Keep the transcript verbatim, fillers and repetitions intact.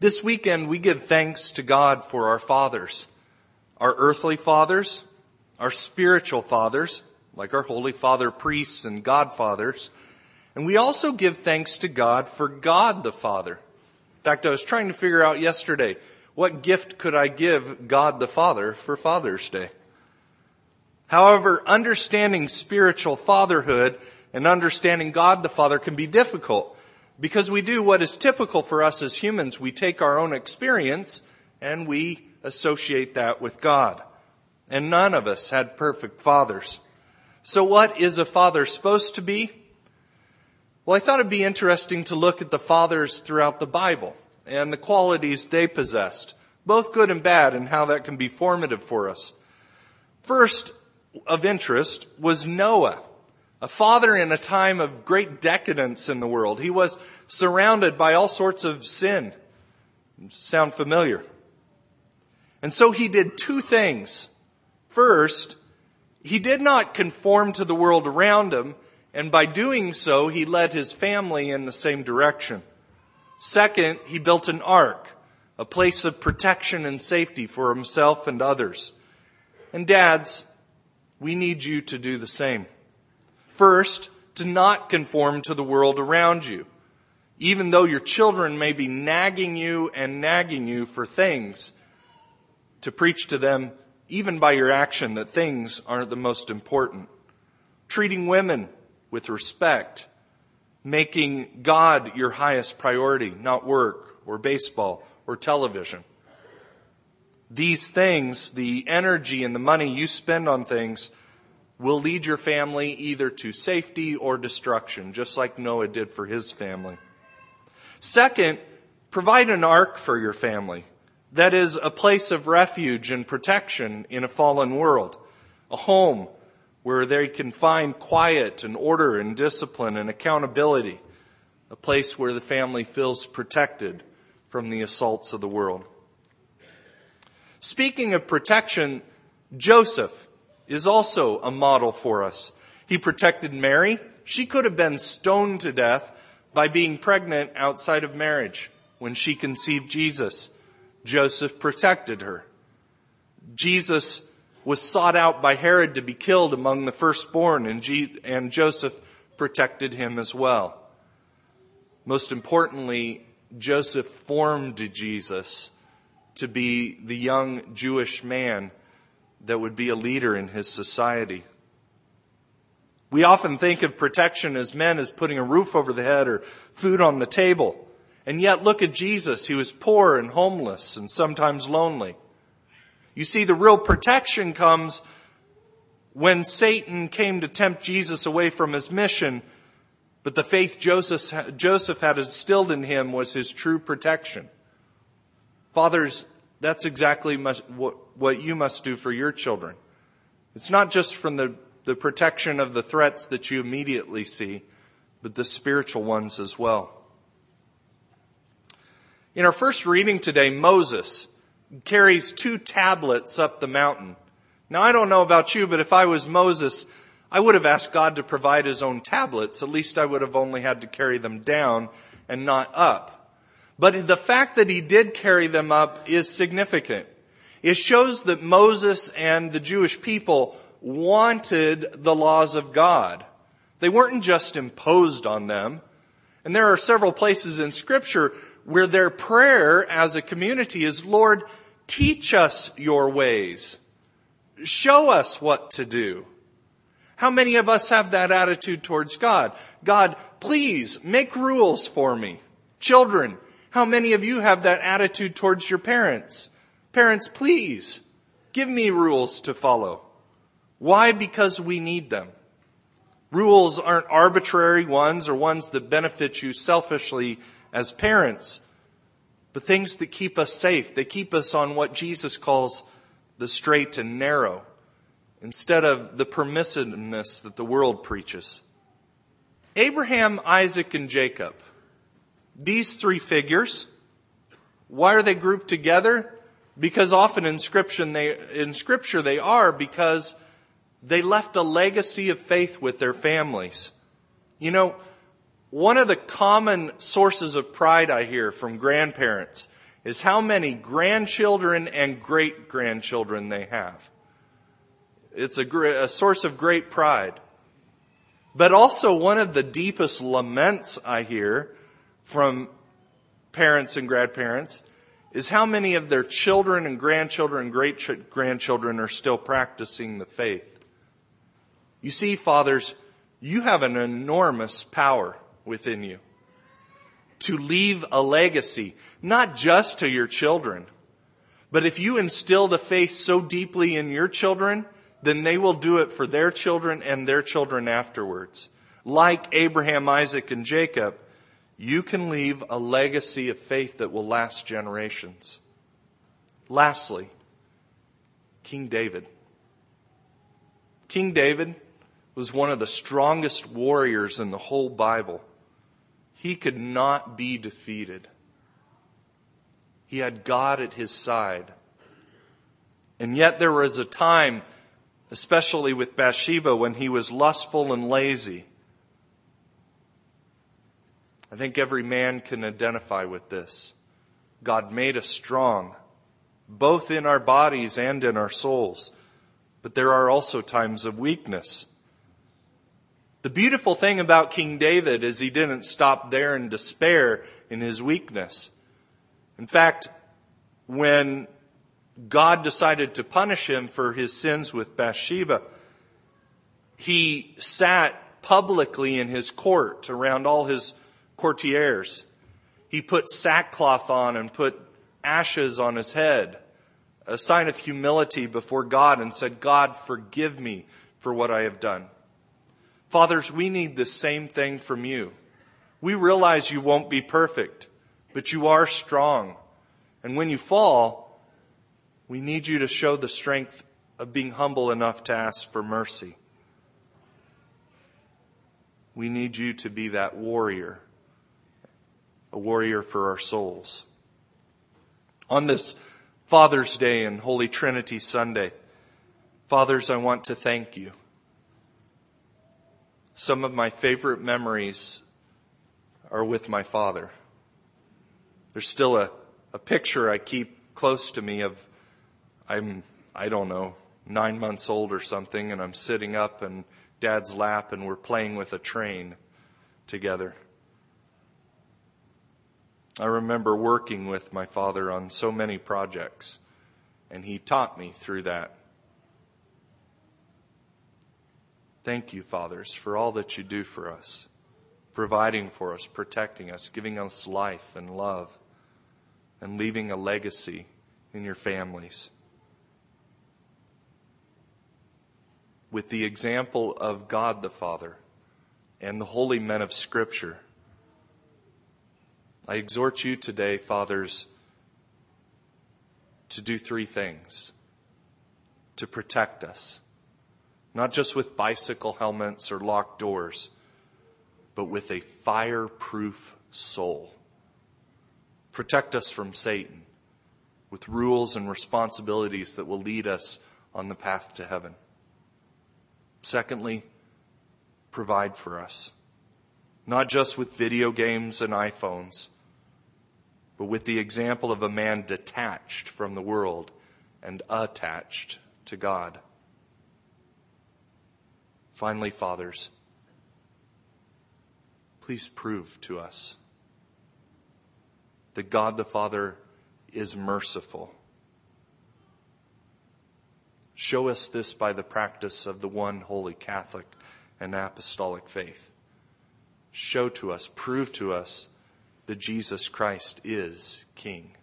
This weekend, we give thanks to God for our fathers, our earthly fathers, our spiritual fathers, like our Holy Father priests and godfathers, and we also give thanks to God for God the Father. In fact, I was trying to figure out yesterday, what gift could I give God the Father for Father's Day? However, understanding spiritual fatherhood and understanding God the Father can be difficult because we do what is typical for us as humans. We take our own experience and we associate that with God. And none of us had perfect fathers. So what is a father supposed to be? Well, I thought it'd be interesting to look at the fathers throughout the Bible and the qualities they possessed, both good and bad, and how that can be formative for us. First of interest was Noah, a father in a time of great decadence in the world. He was surrounded by all sorts of sin. Sound familiar? And so he did two things. First, he did not conform to the world around him, and by doing so, he led his family in the same direction. Second, he built an ark, a place of protection and safety for himself and others. And dads, we need you to do the same. First, to not conform to the world around you. Even though your children may be nagging you and nagging you for things, to preach to them, even by your action, that things aren't the most important. Treating women with respect. Making God your highest priority, not work or baseball or television. These things, the energy and the money you spend on things, will lead your family either to safety or destruction, just like Noah did for his family. Second, provide an ark for your family. That is, a place of refuge and protection in a fallen world. A home where they can find quiet and order and discipline and accountability. A place where the family feels protected from the assaults of the world. Speaking of protection, Joseph is also a model for us. He protected Mary. She could have been stoned to death by being pregnant outside of marriage when she conceived Jesus. Joseph protected her. Jesus was sought out by Herod to be killed among the firstborn, and, G- and Joseph protected him as well. Most importantly, Joseph formed Jesus to be the young Jewish man that would be a leader in his society. We often think of protection as men as putting a roof over the head or food on the table. And yet look at Jesus. He was poor and homeless and sometimes lonely. You see, the real protection comes when Satan came to tempt Jesus away from his mission, but the faith Joseph, Joseph had instilled in him was his true protection. Fathers, that's exactly must, what, what you must do for your children. It's not just from the, the protection of the threats that you immediately see, but the spiritual ones as well. In our first reading today, Moses carries two tablets up the mountain. Now, I don't know about you, but if I was Moses, I would have asked God to provide his own tablets. At least I would have only had to carry them down and not up. But the fact that he did carry them up is significant. It shows that Moses and the Jewish people wanted the laws of God. They weren't just imposed on them. And there are several places in Scripture where their prayer as a community is, Lord, teach us your ways. Show us what to do. How many of us have that attitude towards God? God, please make rules for me. Children, how many of you have that attitude towards your parents? Parents, please give me rules to follow. Why? Because we need them. Rules aren't arbitrary ones or ones that benefit you selfishly as parents, but things that keep us safe. They keep us on what Jesus calls the straight and narrow, instead of the permissiveness that the world preaches. Abraham, Isaac, and Jacob. These three figures, why are they grouped together? Because often in Scripture they, in Scripture they are because they left a legacy of faith with their families. You know, one of the common sources of pride I hear from grandparents is how many grandchildren and great-grandchildren they have. It's a, a source of great pride. But also one of the deepest laments I hear from parents and grandparents is how many of their children and grandchildren and great-grandchildren are still practicing the faith. You see, fathers, you have an enormous power within you to leave a legacy, not just to your children, but if you instill the faith so deeply in your children, then they will do it for their children and their children afterwards. Like Abraham, Isaac, and Jacob, you can leave a legacy of faith that will last generations. Lastly, King David. King David was one of the strongest warriors in the whole Bible. He could not be defeated. He had God at his side. And yet there was a time, especially with Bathsheba, when he was lustful and lazy. I think every man can identify with this. God made us strong, both in our bodies and in our souls. But there are also times of weakness. The beautiful thing about King David is he didn't stop there in despair in his weakness. In fact, when God decided to punish him for his sins with Bathsheba, he sat publicly in his court around all his courtiers. He put sackcloth on and put ashes on his head, a sign of humility before God, and said, God, forgive me for what I have done. Fathers, we need the same thing from you. We realize you won't be perfect, but you are strong. And when you fall, we need you to show the strength of being humble enough to ask for mercy. We need you to be that warrior, a warrior for our souls. On this Father's Day and Holy Trinity Sunday, fathers, I want to thank you. Some of my favorite memories are with my father. There's still a, a picture I keep close to me of, I'm, I don't know, nine months old or something, and I'm sitting up in Dad's lap and we're playing with a train together. I remember working with my father on so many projects, and he taught me through that. Thank you, fathers, for all that you do for us, providing for us, protecting us, giving us life and love, and leaving a legacy in your families. With the example of God the Father and the holy men of Scripture, I exhort you today, fathers, to do three things to protect us. Not just with bicycle helmets or locked doors, but with a fireproof soul. Protect us from Satan with rules and responsibilities that will lead us on the path to heaven. Secondly, provide for us. Not just with video games and iPhones, but with the example of a man detached from the world and attached to God. Finally, fathers, please prove to us that God the Father is merciful. Show us this by the practice of the one holy Catholic and apostolic faith. Show to us, prove to us that Jesus Christ is King.